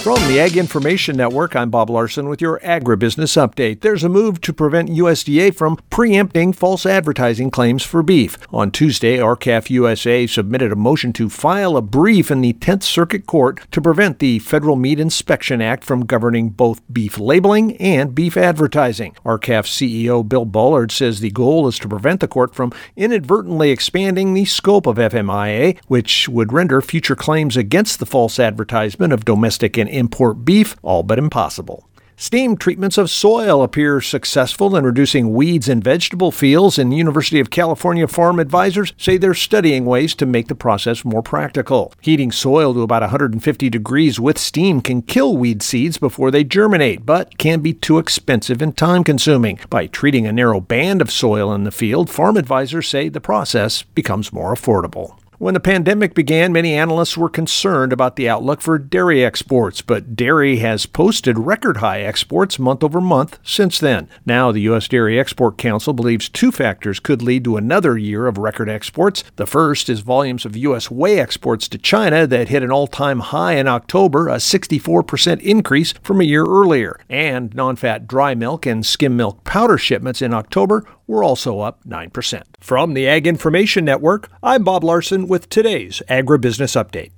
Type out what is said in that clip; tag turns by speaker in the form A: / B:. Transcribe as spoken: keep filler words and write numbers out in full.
A: From the Ag Information Network, I'm Bob Larson with your agribusiness update. There's a move to prevent U S D A from preempting false advertising claims for beef. On Tuesday, R C A F U S A submitted a motion to file a brief in the tenth Circuit Court to prevent the Federal Meat Inspection Act from governing both beef labeling and beef advertising. R C A F C E O Bill Bullard says the goal is to prevent the court from inadvertently expanding the scope of F M I A, which would render future claims against the false advertisement of domestic and import beef all but impossible. Steam treatments of soil appear successful in reducing weeds in vegetable fields, and University of California farm advisors say they're studying ways to make the process more practical. Heating soil to about one hundred fifty degrees with steam can kill weed seeds before they germinate, but can be too expensive and time-consuming. By treating a narrow band of soil in the field, farm advisors say the process becomes more affordable. When the pandemic began, many analysts were concerned about the outlook for dairy exports, but dairy has posted record-high exports month over month since then. Now, the U S Dairy Export Council believes two factors could lead to another year of record exports. The first is volumes of U S whey exports to China that hit an all-time high in October, a sixty-four percent increase from a year earlier. And non-fat dry milk and skim milk powder shipments in October were also up nine percent. From the Ag Information Network, I'm Bob Larson with today's Agribusiness Update.